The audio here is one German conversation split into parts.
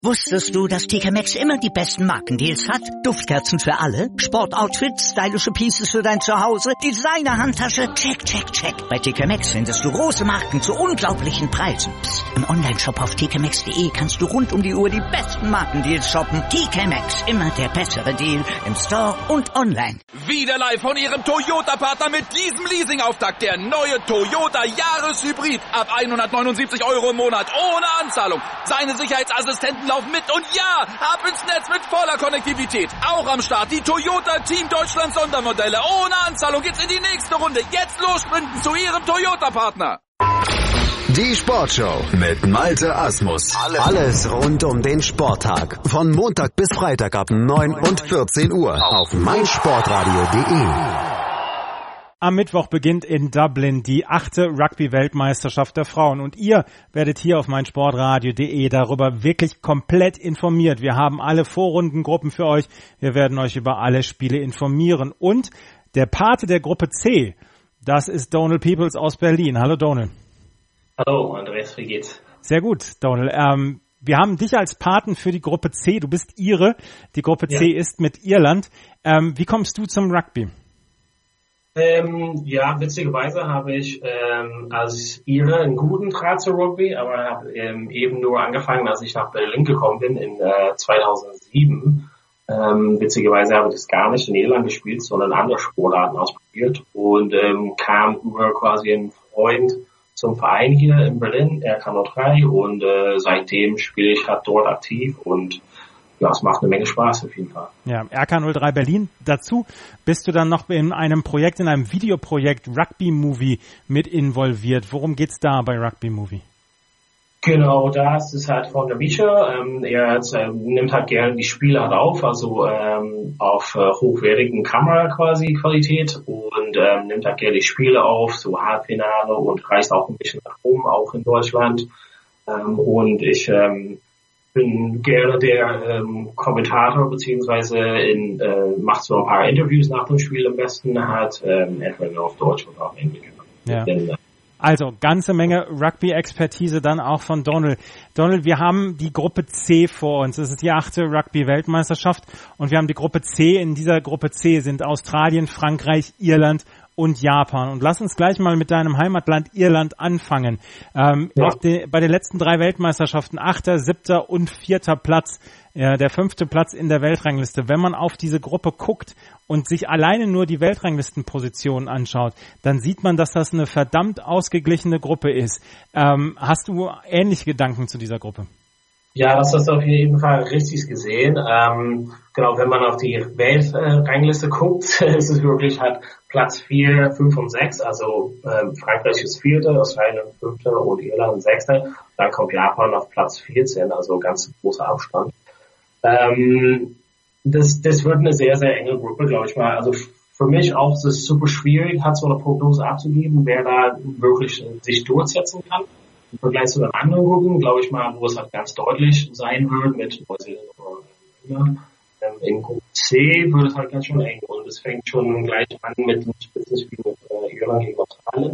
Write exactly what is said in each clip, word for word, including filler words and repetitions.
Wusstest du, dass T K Maxx immer die besten Markendeals hat? Duftkerzen für alle, Sportoutfits, stylische Pieces für dein Zuhause, Designer-Handtasche, check, check, check. Bei T K Maxx findest du große Marken zu unglaublichen Preisen. Psst. Im Onlineshop auf t k maxx punkt d e kannst du rund um die Uhr die besten Markendeals shoppen. T K Maxx, immer der bessere Deal im Store und online. Wieder live von Ihrem Toyota-Partner mit diesem Leasing-Auftakt. Der neue Toyota Jahreshybrid. Ab hundertneunundsiebzig Euro im Monat ohne Anzahlung. Seine Sicherheitsassistenten laufen mit und ja, ab ins Netz mit voller Konnektivität. Auch am Start die Toyota Team Deutschland Sondermodelle. Ohne Anzahlung geht's in die nächste Runde. Jetzt los sprinten zu Ihrem Toyota-Partner. Die Sportshow mit Malte Asmus. Alles rund um den Sporttag. Von Montag bis Freitag ab neun und vierzehn Uhr auf meinsportradio punkt de. Am Mittwoch beginnt in Dublin die achte Rugby-Weltmeisterschaft der Frauen und ihr werdet hier auf meinsportradio punkt de darüber wirklich komplett informiert. Wir haben alle Vorrundengruppen für euch. Wir werden euch über alle Spiele informieren. Und der Pate der Gruppe C, das ist Donal Peoples aus Berlin. Hallo Donal. Hallo Andreas, wie geht's? Sehr gut, Donal. Ähm, wir haben dich als Paten für die Gruppe C. Du bist Ire. Die Gruppe C ja. ist mit Irland. Ähm, wie kommst du zum Rugby? Ähm, ja, witzigerweise habe ich ähm, als Ire einen guten Draht zu Rugby, aber habe ähm, eben nur angefangen, als ich nach Berlin gekommen bin in äh, zweitausendsieben. Ähm, witzigerweise habe ich das gar nicht in Irland gespielt, sondern andere Sportarten ausprobiert und ähm, kam über quasi einen Freund zum Verein hier in Berlin, R K null drei, und äh, seitdem spiele ich halt dort aktiv und ja, es macht eine Menge Spaß auf jeden Fall. Ja, R K null drei Berlin. Dazu bist du dann noch in einem Projekt, in einem Videoprojekt Rugby Movie mit involviert. Worum geht's da bei Rugby Movie? Genau, das ist halt von der Mischa. Ähm, er hat, äh, nimmt halt gerne die Spiele halt auf, also ähm, auf äh, hochwertigen Kamera quasi Qualität und ähm, nimmt halt gerne die Spiele auf, so Halbfinale, und reist auch ein bisschen nach oben, auch in Deutschland. Ähm, und ich ähm, bin gerne der ähm, Kommentator, beziehungsweise in, äh, macht so ein paar Interviews nach dem Spiel am besten, hat ähm, entweder auf Deutsch oder auf Englisch. Ja. Denn, also, ganze Menge Rugby-Expertise dann auch von Donal. Donal, wir haben die Gruppe C vor uns. Das ist die achte Rugby-Weltmeisterschaft und wir haben die Gruppe C. In dieser Gruppe C sind Australien, Frankreich, Irland und Japan. Und lass uns gleich mal mit deinem Heimatland Irland anfangen. Ähm, ja. die, bei den letzten drei Weltmeisterschaften achter, siebter und vierter Platz, äh, der fünfte Platz in der Weltrangliste. Wenn man auf diese Gruppe guckt und sich alleine nur die Weltranglistenpositionen anschaut, dann sieht man, dass das eine verdammt ausgeglichene Gruppe ist. Ähm, hast du ähnliche Gedanken zu dieser Gruppe? Ja, das hast du auf jeden Fall richtig gesehen. Ähm, genau, wenn man auf die Weltrangliste guckt, ist es wirklich halt Platz vier, fünf und sechs. Also ähm, Frankreich ist Vierter, Australien Fünfter und Irland Sechster. Dann kommt Japan auf Platz vierzehn, also ganz großer Abstand. Ähm, das, das wird eine sehr, sehr enge Gruppe, glaube ich mal. Also für mich auch ist es super schwierig, hat so eine Prognose abzugeben, wer da wirklich sich durchsetzen kann. Im Vergleich zu den anderen Gruppen, glaube ich mal, wo es halt ganz deutlich sein wird mit Neuseeland oder England. Ähm, in Gruppe C wird es halt ganz schön eng und es fängt schon gleich an mit dem Spitzenspiel mit äh, Irland gegen Australien.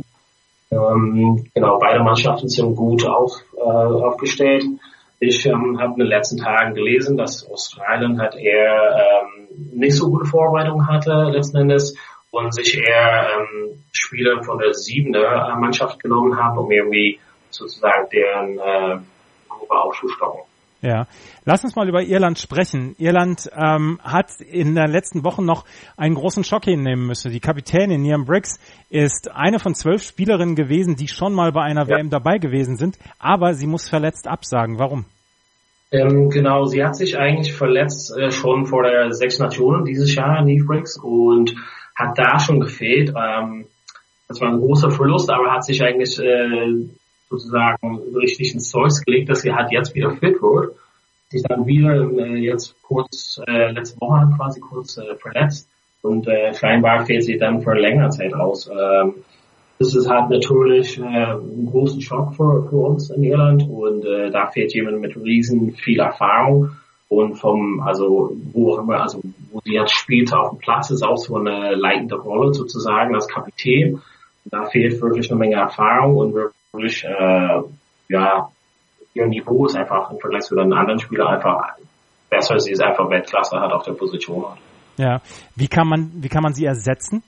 Ähm, genau, beide Mannschaften sind gut auf, äh, aufgestellt. Ich ähm, habe in den letzten Tagen gelesen, dass Australien halt eher ähm, nicht so gute Vorbereitung hatte letzten Endes und sich eher ähm, Spieler von der siebender Mannschaft genommen haben, um irgendwie sozusagen deren äh, Gruppe aufzustocken. Ja, lass uns mal über Irland sprechen. Irland ähm, hat in den letzten Wochen noch einen großen Schock hinnehmen müssen. Die Kapitänin Niamh Briggs ist eine von zwölf Spielerinnen gewesen, die schon mal bei einer ja. W M dabei gewesen sind, aber sie muss verletzt absagen. Warum? Ähm, genau, sie hat sich eigentlich verletzt äh, schon vor der Sechs Nationen dieses Jahr, Niamh Briggs, und hat da schon gefehlt. Ähm, das war ein großer Verlust, aber hat sich eigentlich äh, sozusagen richtig ins Zeug gelegt, dass sie halt jetzt wieder fit wird. Sich dann wieder äh, jetzt kurz, äh, letzte Woche quasi kurz äh, verletzt und äh, scheinbar fehlt sie dann für längere Zeit aus. Ähm, das ist halt natürlich äh, ein großen Schock für, für uns in Irland und äh, da fehlt jemand mit riesen viel Erfahrung und vom, also wo auch immer, also wo sie jetzt spielt auf dem Platz, ist auch so eine leitende Rolle sozusagen als Kapitän. Da fehlt wirklich eine Menge Erfahrung und wirklich, äh, ja, ihr Niveau ist einfach im Vergleich zu den anderen Spielern einfach besser. Sie ist einfach Weltklasse hat auf der Position. Ja. Wie kann man, wie kann man sie ersetzen?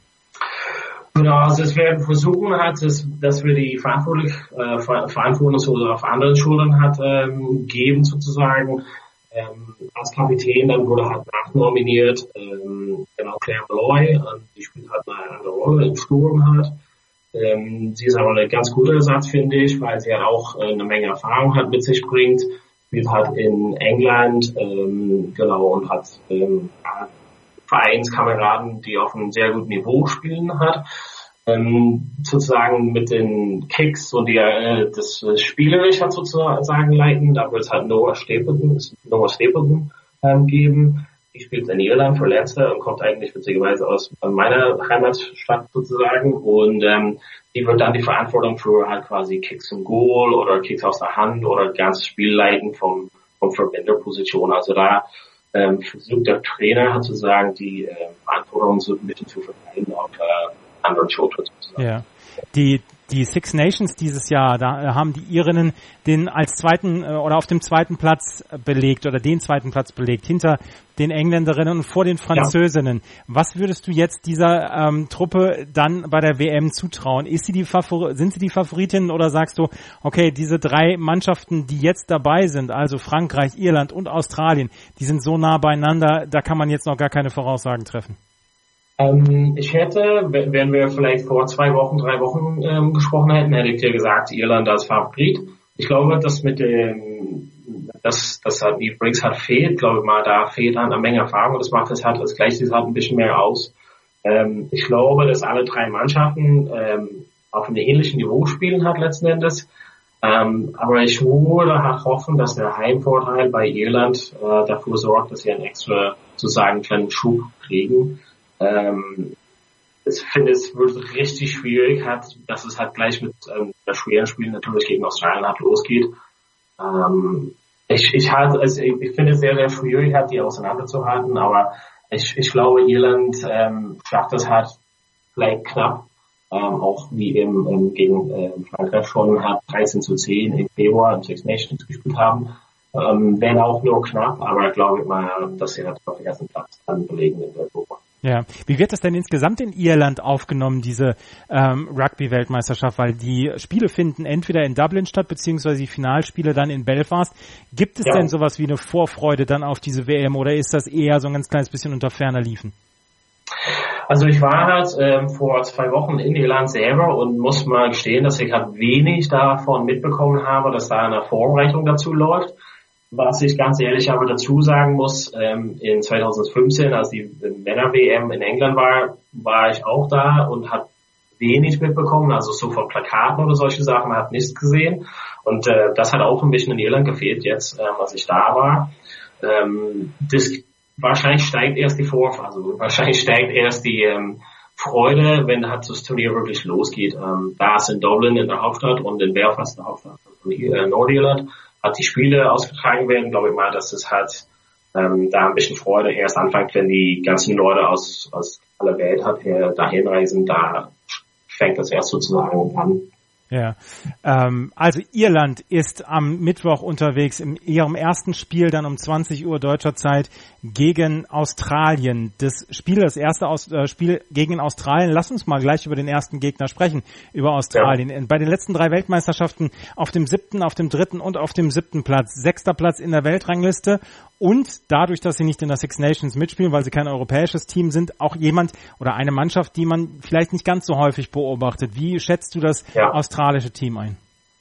Genau, also es werden versuchen hat, dass, dass wir die Verantwortung, äh, Verantwortung so auf anderen Schultern hat ähm, geben sozusagen. Ähm, als Kapitän dann wurde halt nachnominiert, ähm, genau Claire Malloy, und die spielt halt eine andere Rolle im Sturm hat. Ähm, sie ist aber ein ganz guter Ersatz, finde ich, weil sie halt auch äh, eine Menge Erfahrung hat mit sich bringt. Spielt halt in England, ähm, genau, und hat ähm, Vereinskameraden, die auf einem sehr guten Niveau spielen hat. Ähm, sozusagen mit den Kicks und die, äh, das spielerisch hat sozusagen leiten. Da wird es halt Noah Stapleton, Noah Stapleton ähm, geben. Die spielt in Irland für Leicester und kommt eigentlich witzigerweise aus meiner Heimatstadt sozusagen. Und ähm, die wird dann die Verantwortung für halt quasi Kicks im Goal oder Kicks aus der Hand oder ganz Spiel leiten vom, vom Verbänderposition. Also da ähm, versucht der Trainer halt sozusagen die äh, Verantwortung so ein bisschen zu verteilen auf äh, anderen Schultern sozusagen. Ja. Die, die Six Nations dieses Jahr, da haben die Irinnen den als zweiten äh, oder auf dem zweiten Platz belegt oder den zweiten Platz belegt, hinter den Engländerinnen und vor den Französinnen. Ja. Was würdest du jetzt dieser ähm, Truppe dann bei der W M zutrauen? Ist sie die Favor- sind sie die Favoritinnen oder sagst du, okay, diese drei Mannschaften, die jetzt dabei sind, also Frankreich, Irland und Australien, die sind so nah beieinander, da kann man jetzt noch gar keine Voraussagen treffen? Ähm, ich hätte, wenn wir vielleicht vor zwei Wochen, drei Wochen ähm, gesprochen hätten, hätte ich dir gesagt, Irland als Favorit. Ich glaube, dass mit dem, dass, dass halt die Briggs halt fehlt, glaube ich mal, da fehlt halt eine Menge Erfahrung und das macht es halt, das gleicht es halt ein bisschen mehr aus. Ähm, ich glaube, dass alle drei Mannschaften ähm, auf einem ähnlichen Niveau spielen hat letzten Endes. Ähm, aber ich würde halt hoffen, dass der Heimvorteil bei Irland äh, dafür sorgt, dass sie einen extra, sozusagen, kleinen Schub kriegen. Ähm, ich finde, es wird richtig schwierig, hat, dass es halt gleich mit ähm, der schweren Spiel natürlich gegen Australien halt losgeht. Ähm, ich, ich halt, also ich, ich finde es sehr, sehr schwierig, halt die auseinanderzuhalten, aber ich, ich glaube, Irland ähm, schafft das halt vielleicht knapp, ähm, auch wie eben ähm, gegen äh, Frankreich schon hat dreizehn zu zehn im Februar im Six Nations gespielt haben. Ähm, wenn auch nur knapp, aber glaube ich mal, dass sie halt auf den ersten Platz dann belegen in der Gruppe. Ja, wie wird das denn insgesamt in Irland aufgenommen, diese ähm, Rugby-Weltmeisterschaft? Weil die Spiele finden entweder in Dublin statt, beziehungsweise die Finalspiele dann in Belfast. Gibt es ja. denn sowas wie eine Vorfreude dann auf diese W M oder ist das eher so ein ganz kleines bisschen unter ferner Liefen? Also ich war halt ähm, vor zwei Wochen in Irland selber und muss mal gestehen, dass ich halt wenig davon mitbekommen habe, dass da eine Vorbereitung dazu läuft. Was ich ganz ehrlich aber dazu sagen muss, ähm, in zwanzig fünfzehn, als die Männer-W M in England war, war ich auch da und habe wenig mitbekommen, also so von Plakaten oder solche Sachen, habe nichts gesehen. Und äh, das hat auch ein bisschen in Irland gefehlt jetzt, ähm, als ich da war. Ähm, das, wahrscheinlich steigt erst die Vorfreude, also wahrscheinlich steigt erst die ähm, Freude, wenn halt das Turnier wirklich losgeht. Ähm, da ist in Dublin in der Hauptstadt und in Belfast in der Hauptstadt von äh, Nordirland hat die Spiele ausgetragen werden, glaube ich mal, dass es halt ähm, da ein bisschen Freude erst anfängt, wenn die ganzen Leute aus aus aller Welt halt hier dahin reisen, da fängt das erst sozusagen an. Ja, ähm, also Irland ist am Mittwoch unterwegs in ihrem ersten Spiel dann um zwanzig Uhr deutscher Zeit gegen Australien. Das Spiel, das erste Aus, äh, Spiel gegen Australien, lass uns mal gleich über den ersten Gegner sprechen, über Australien. Ja. Bei den letzten drei Weltmeisterschaften auf dem siebten, auf dem dritten und auf dem siebten Platz. Sechster Platz in der Weltrangliste und dadurch, dass sie nicht in der Six Nations mitspielen, weil sie kein europäisches Team sind, auch jemand oder eine Mannschaft, die man vielleicht nicht ganz so häufig beobachtet. Wie schätzt du das ja. australische Team ein?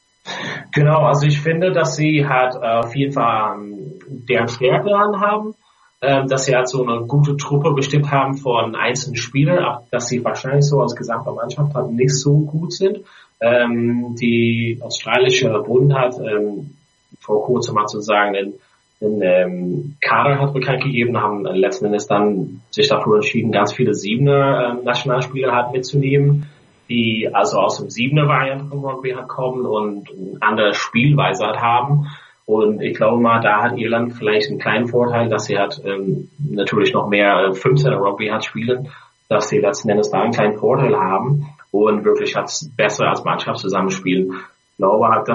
Genau, also ich finde, dass sie halt äh, auf jeden Fall ähm, deren Stärke haben, ähm, dass sie halt so eine gute Truppe bestimmt haben von einzelnen Spielern, auch dass sie wahrscheinlich so als gesamte Mannschaft halt nicht so gut sind. Ähm, die australische Bund hat ähm, vor kurzem hat sozusagen den, den ähm, Kader hat bekannt gegeben, haben letzten Endes dann sich dafür entschieden, ganz viele Siebener ähm, Nationalspieler halt mitzunehmen, die also aus dem Siebener Variante vom Rugby halt kommen und eine andere Spielweise halt haben. Und ich glaube mal, da hat Irland vielleicht einen kleinen Vorteil, dass sie halt ähm, natürlich noch mehr fünfzehner Rugby hat spielen, dass sie letzten Endes da einen kleinen Vorteil haben und wirklich halt besser als Mannschaft zusammenspielen. Ich glaube halt, dass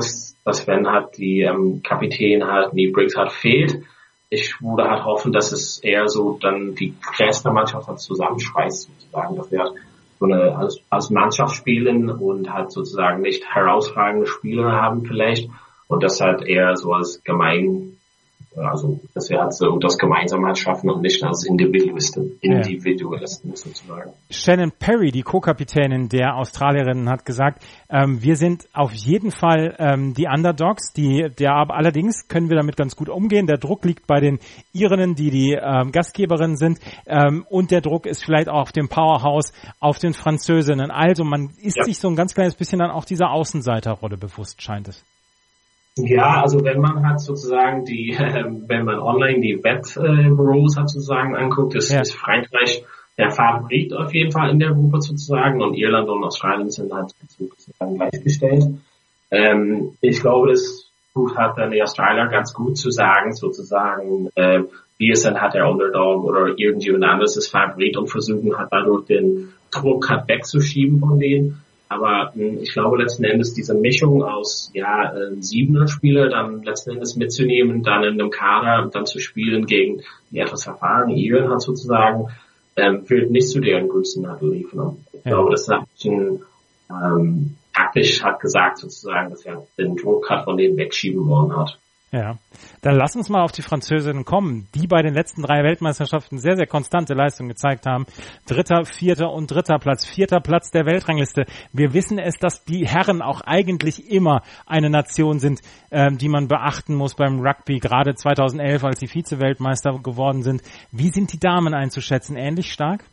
dass wenn halt die ähm, Kapitän halt, die Briggs halt fehlt, ich würde halt hoffen, dass es eher so dann die Rest der Mannschaft halt zusammenschweißt, sozusagen, dass wir halt so eine, als, als Mannschaft spielen und halt sozusagen nicht herausragende Spieler haben vielleicht und das halt eher so als gemein, also dass wir halt so das gemeinsam halt schaffen und nicht als Individualisten, Individualisten ja. sozusagen. Shannon Perry, die Co-Kapitänin der Australierin, hat gesagt, ähm, wir sind auf jeden Fall ähm, die Underdogs, die, der, aber allerdings können wir damit ganz gut umgehen. Der Druck liegt bei den Irinnen, die die ähm, Gastgeberinnen sind, ähm, und der Druck ist vielleicht auch auf dem Powerhouse, auf den Französinnen. Also man ist ja. sich so ein ganz kleines bisschen dann auch dieser Außenseiterrolle bewusst, scheint es. Ja, also wenn man halt sozusagen die, äh, wenn man online die Wettbüros äh, halt sozusagen anguckt, ist, ja. ist Frankreich der Favorit auf jeden Fall in der Gruppe sozusagen und Irland und Australien sind halt sozusagen gleichgestellt. Ähm, ich glaube, das tut halt dann die Australier ganz gut zu sagen, sozusagen, äh, wir sind halt der Underdog oder irgendjemand anderes ist Favorit und versuchen halt dadurch den Druck halt wegzuschieben von denen. Aber ich glaube letzten Endes diese Mischung aus ja äh, siebener Spieler dann letzten Endes mitzunehmen, dann in einem Kader dann zu spielen gegen die etwas erfahrenen Iren hat sozusagen, ähm, wird nicht zu deren Gunsten halt liefern. Ich ja. glaube, das ist ein bisschen ähm, taktisch hat gesagt sozusagen, dass er den Druck hat von denen wegschieben wollen hat. Ja, dann lass uns mal auf die Französinnen kommen, die bei den letzten drei Weltmeisterschaften sehr, sehr konstante Leistung gezeigt haben. Dritter, vierter und dritter Platz, vierter Platz der Weltrangliste. Wir wissen es, dass die Herren auch eigentlich immer eine Nation sind, ähm, die man beachten muss beim Rugby, gerade zweitausendelf, als sie Vize-Weltmeister geworden sind. Wie sind die Damen einzuschätzen? Ähnlich stark?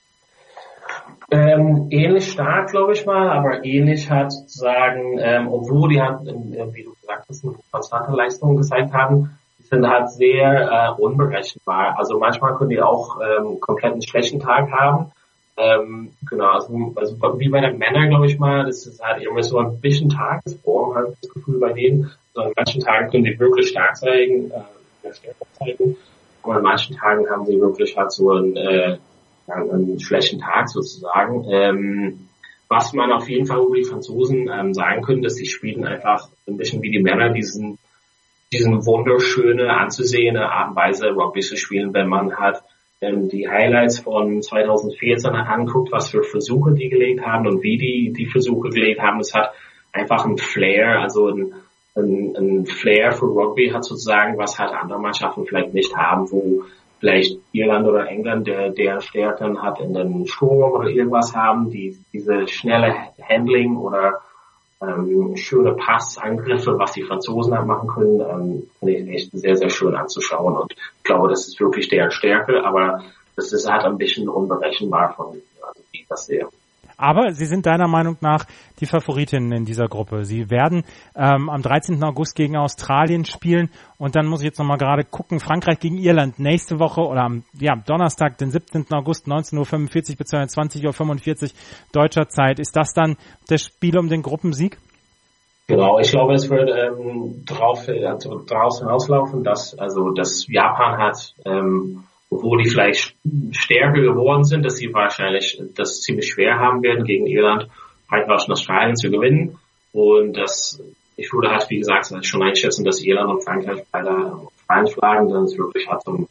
Ähm, ähnlich stark, glaube ich mal, aber ähnlich halt sozusagen, ähm, obwohl die halt, äh, wie du gesagt hast, eine konstante Leistung gezeigt haben, sind halt sehr äh, unberechenbar. Also manchmal können die auch ähm, komplett einen schlechten Tag haben. Ähm, genau, also, also wie bei den Männern, glaube ich mal, das ist halt immer so ein bisschen Tagesform, habe ich das Gefühl bei denen. So an manchen Tagen können die wirklich stark zeigen, äh, stärker zeigen, aber an manchen Tagen haben sie wirklich halt so ein äh, einen schlechten Tag sozusagen. Ähm, was man auf jeden Fall über die Franzosen ähm, sagen können, dass die spielen einfach ein bisschen wie die Männer, diesen diesen wunderschöne, anzusehende Art und Weise Rugby zu spielen, wenn man halt ähm, die Highlights von zweitausendvierzehn anguckt, was für Versuche die gelegt haben und wie die die Versuche gelegt haben. Es hat einfach ein Flair, also ein, ein, ein Flair für Rugby hat sozusagen, was halt andere Mannschaften vielleicht nicht haben, wo vielleicht Irland oder England, der, der Stärken hat in den Sturm oder irgendwas haben, die diese schnelle Handling oder ähm, schöne Passangriffe, was die Franzosen halt machen können, ähm, finde ich echt sehr, sehr schön anzuschauen und ich glaube, das ist wirklich deren Stärke, aber das ist halt ein bisschen unberechenbar von, also wie ich das sehe. Aber sie sind deiner Meinung nach die Favoritinnen in dieser Gruppe. Sie werden ähm, am dreizehnten August gegen Australien spielen und dann muss ich jetzt nochmal gerade gucken, Frankreich gegen Irland nächste Woche oder am ja, Donnerstag, den siebzehnten August, neunzehn Uhr fünfundvierzig bzw. zwanzig Uhr fünfundvierzig deutscher Zeit. Ist das dann das Spiel um den Gruppensieg? Genau, ich glaube, es wird ähm, drauf, also draußen auslaufen, dass also dass Japan hat ähm, obwohl die vielleicht stärker geworden sind, dass sie wahrscheinlich das ziemlich schwer haben werden, gegen Irland, Frankreich und Australien zu gewinnen. Und das, ich würde halt, wie gesagt, schon einschätzen, dass Irland und Frankreich beide Australien schlagen, dann ist wirklich halt so ein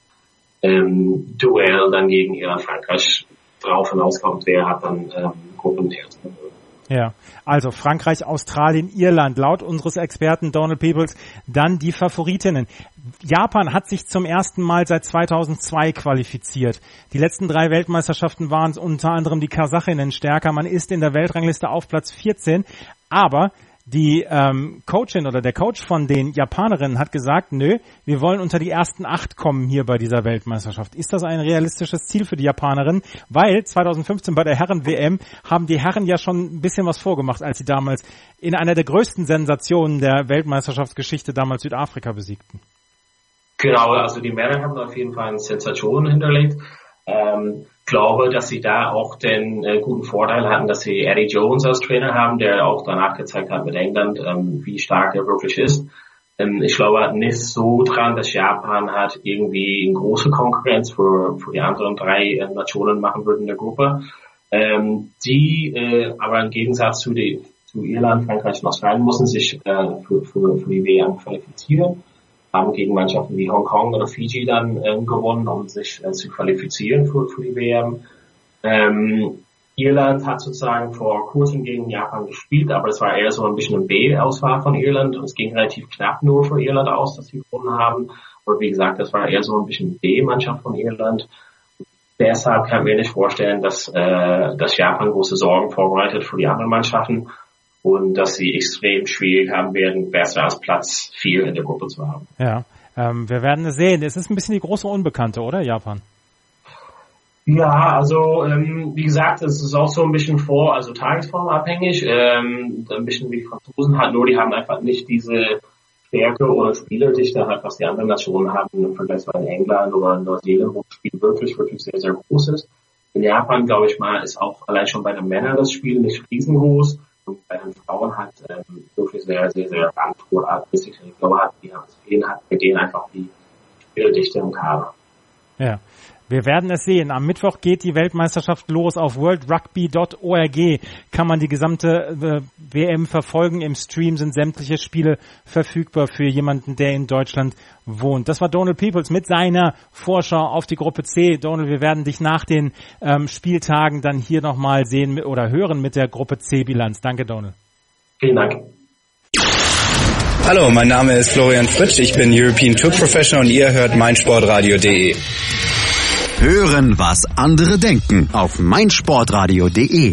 ähm, Duell dann gegen Irland, Frankreich drauf hinauskommt, wer hat dann ähm, Gruppenterzen. Ja, also Frankreich, Australien, Irland, laut unseres Experten Donald Peoples, dann die Favoritinnen. Japan hat sich zum ersten Mal seit zweitausendzwei qualifiziert. Die letzten drei Weltmeisterschaften waren unter anderem die Kasachinnen stärker. Man ist in der Weltrangliste auf Platz vierzehn, aber die ähm, Coachin oder der Coach von den Japanerinnen hat gesagt, nö, wir wollen unter die ersten acht kommen hier bei dieser Weltmeisterschaft. Ist das ein realistisches Ziel für die Japanerinnen? Weil zweitausendfünfzehn bei der Herren-W M haben die Herren ja schon ein bisschen was vorgemacht, als sie damals in einer der größten Sensationen der Weltmeisterschaftsgeschichte damals Südafrika besiegten. Genau, also die Männer haben auf jeden Fall eine Sensation hinterlegt. Ähm, glaube, dass sie da auch den äh, guten Vorteil hatten, dass sie Eddie Jones als Trainer haben, der auch danach gezeigt hat mit England, ähm, wie stark er wirklich ist. Ähm, ich glaube nicht so dran, dass Japan hat irgendwie eine große Konkurrenz für, für die anderen drei äh, Nationen machen würde in der Gruppe. Ähm, die, äh, aber im Gegensatz zu, die, zu Irland, Frankreich und Australien mussten sich äh, für, für, für die W M qualifizieren, haben gegen Mannschaften wie Hongkong oder Fiji dann äh, gewonnen, um sich äh, zu qualifizieren für, für die W M. Ähm, Irland hat sozusagen vor kurzem gegen Japan gespielt, aber es war eher so ein bisschen ein B-Auswahl von Irland und es ging relativ knapp nur für Irland aus, dass sie gewonnen haben. Aber wie gesagt, das war eher so ein bisschen B-Mannschaft von Irland. Deshalb kann ich mir nicht vorstellen, dass, äh, dass Japan große Sorgen vorbereitet für die anderen Mannschaften und dass sie extrem schwierig haben werden, besser als Platz vier in der Gruppe zu haben. Ja, ähm, wir werden es sehen. Es ist ein bisschen die große Unbekannte, oder, Japan? Ja, also ähm, wie gesagt, es ist auch so ein bisschen vor, also tagesformabhängig, ähm, ein bisschen wie die Franzosen halt, nur die haben einfach nicht diese Stärke oder Spielerdichte halt, was die anderen Nationen haben im Vergleich zu England oder Neuseeland, wo das Spiel wirklich, wirklich sehr, sehr groß ist. In Japan, glaube ich mal, ist auch allein schon bei den Männern das Spiel nicht riesengroß und bei den Frauen halt ähm, wirklich sehr, sehr, sehr randsportartig. Ich glaube, hat die Fehlen hat bei denen einfach die Spielerdichte im Kader. Ja. Wir werden es sehen. Am Mittwoch geht die Weltmeisterschaft los. Auf world rugby dot org kann man die gesamte äh, W M verfolgen. Im Stream sind sämtliche Spiele verfügbar für jemanden, der in Deutschland wohnt. Das war Donald Peoples mit seiner Vorschau auf die Gruppe C. Donald, wir werden dich nach den ähm, Spieltagen dann hier nochmal sehen oder hören mit der Gruppe C-Bilanz. Danke, Donald. Vielen Dank. Hallo, mein Name ist Florian Fritsch. Ich bin European Tour Professional und ihr hört meinsportradio punkt de. Hören, was andere denken auf meinsportradio punkt de.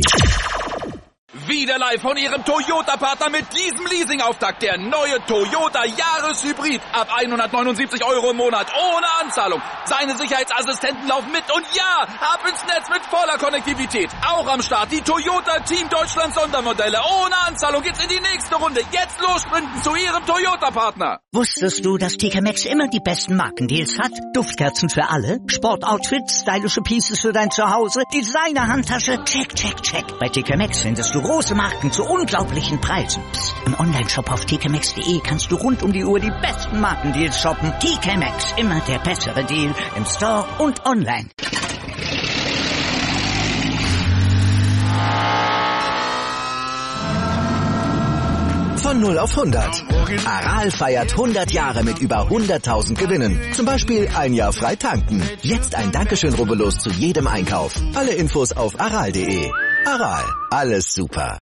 Wieder live von Ihrem Toyota-Partner mit diesem Leasing-Auftakt. Der neue Toyota Jahreshybrid. Ab hundertneunundsiebzig Euro im Monat. Ohne Anzahlung. Seine Sicherheitsassistenten laufen mit. Und ja, ab ins Netz mit voller Konnektivität. Auch am Start die Toyota Team Deutschland Sondermodelle. Ohne Anzahlung geht's in die nächste Runde. Jetzt los sprinten zu Ihrem Toyota-Partner. Wusstest du, dass T K Maxx immer die besten Markendeals hat? Duftkerzen für alle, Sportoutfits, stylische Pieces für dein Zuhause, Designer-Handtasche, check, check, check. Bei T K Maxx findest du große Marken zu unglaublichen Preisen. Psst. Im Onlineshop auf t k maxx punkt de kannst du rund um die Uhr die besten Markendeals shoppen. T K Maxx, immer der bessere Deal im Store und online. Von null auf hundert. Aral feiert hundert Jahre mit über hunderttausend Gewinnen. Zum Beispiel ein Jahr frei tanken. Jetzt ein Dankeschön, rubbellos zu jedem Einkauf. Alle Infos auf aral punkt de. Aral, alles super.